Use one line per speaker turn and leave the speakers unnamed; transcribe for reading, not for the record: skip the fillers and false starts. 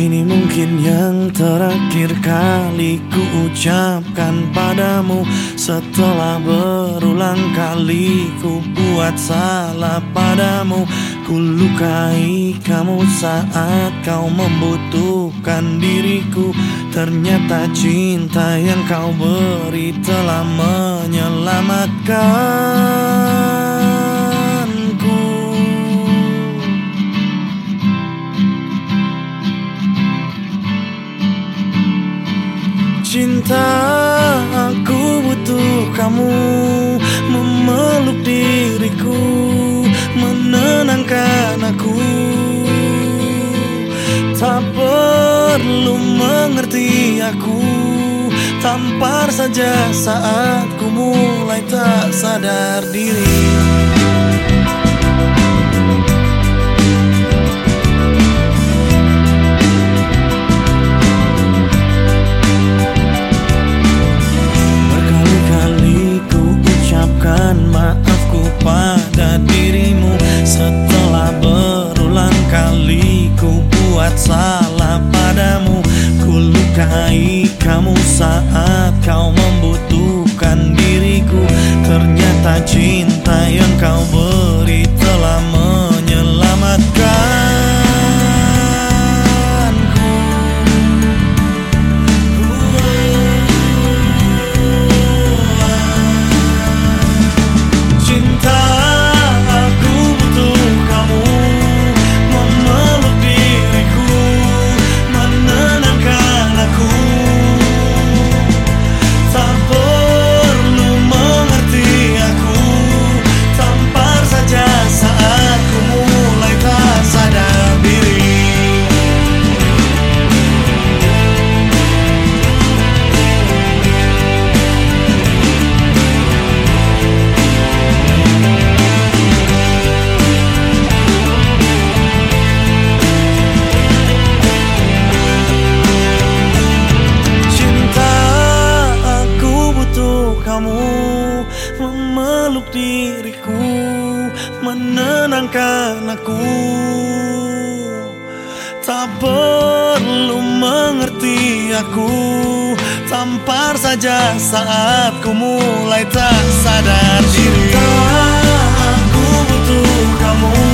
Ini mungkin yang terakhir kali ku ucapkan padamu. Setelah berulang kali ku buat salah padamu, ku lukai kamu saat kau membutuhkan diriku. Ternyata cinta yang kau beri telah menyelamatkanku. Cinta, aku butuh kamu memeluk diriku, menenangkan aku. Tak perlu mengerti aku, tampar saja saat ku mulai tak sadar diri. Maafku pada dirimu setelah berulang kali ku buat salah padamu. Ku lukai kamu saat kau membutuhkan diriku. Ternyata cinta yang kau beri telah menyelamatkan. Kamu memeluk diriku, menenangkan aku. Tak perlu mengerti aku, tampar saja saat ku mulai tak sadar diri. Cinta, aku butuh kamu